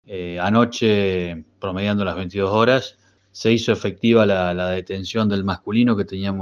Anoche, promediando las 22 horas, se hizo efectiva la detención del masculino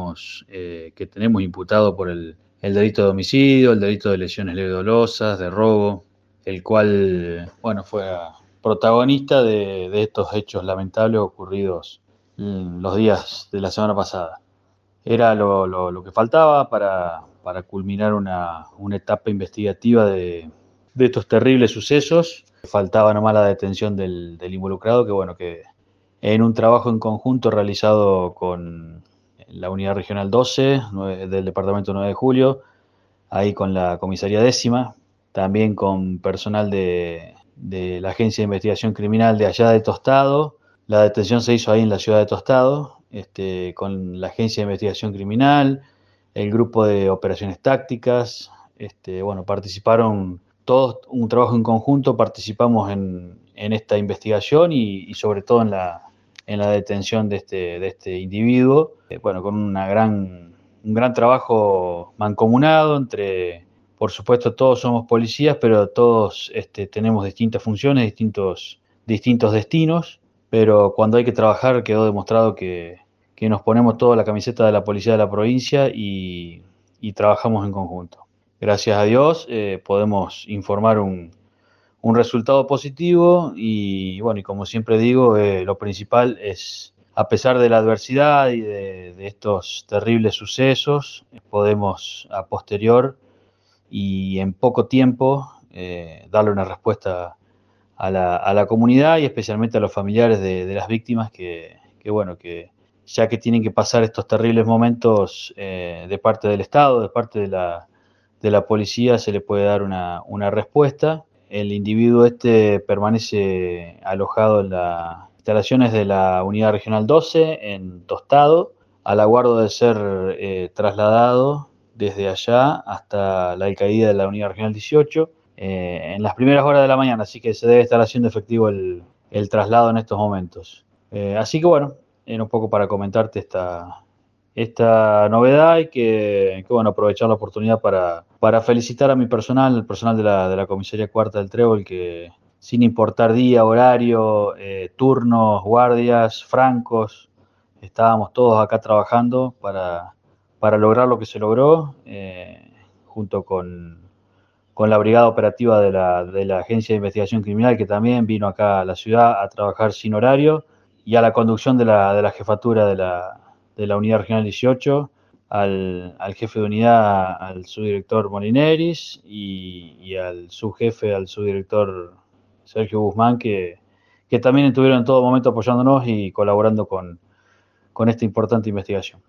que tenemos imputado por el delito de homicidio, el delito de lesiones leves dolosas, de robo, el cual, bueno, fue protagonista de estos hechos lamentables ocurridos los días de la semana pasada. Era lo que faltaba para culminar una etapa investigativa de estos terribles sucesos. Faltaba nomás la detención del involucrado, que bueno, que en un trabajo en conjunto realizado con la Unidad Regional 12 del Departamento 9 de Julio, ahí con la Comisaría Décima, también con personal de la Agencia de Investigación Criminal de allá de Tostado. La detención se hizo ahí en la ciudad de Tostado, con la Agencia de Investigación Criminal, el grupo de operaciones tácticas, bueno, participaron todos, un trabajo en conjunto, participamos en esta investigación y sobre todo en la detención de este individuo, bueno, con un gran trabajo mancomunado entre, por supuesto, todos somos policías, pero todos tenemos distintas funciones, distintos destinos, pero cuando hay que trabajar quedó demostrado que nos ponemos toda la camiseta de la policía de la provincia y trabajamos en conjunto. Gracias a Dios podemos informar un resultado positivo y bueno, y como siempre digo, lo principal es, a pesar de la adversidad y de estos terribles sucesos, podemos a posterior y en poco tiempo darle una respuesta a la comunidad y especialmente a los familiares de las víctimas que, bueno, que ya que tienen que pasar estos terribles momentos de parte del Estado, de parte de la policía, se le puede dar una respuesta. El individuo permanece alojado en las instalaciones de la Unidad Regional 12 en Tostado, al aguardo de ser trasladado desde allá hasta la alcaldía de la Unidad Regional 18 en las primeras horas de la mañana, así que se debe estar haciendo efectivo el traslado en estos momentos. Así que bueno, era un poco para comentarte esta novedad y que bueno, aprovechar la oportunidad para felicitar a mi personal, el personal de la Comisaría Cuarta del Trébol, que sin importar día, horario, turnos, guardias, francos, estábamos todos acá trabajando para lograr lo que se logró, junto con la brigada operativa de la Agencia de Investigación Criminal, que también vino acá a la ciudad a trabajar sin horario, y a la conducción de la jefatura de la Unidad Regional 18, al jefe de unidad, al subdirector Molineris, y al subjefe, al subdirector Sergio Guzmán, que también estuvieron en todo momento apoyándonos y colaborando con esta importante investigación.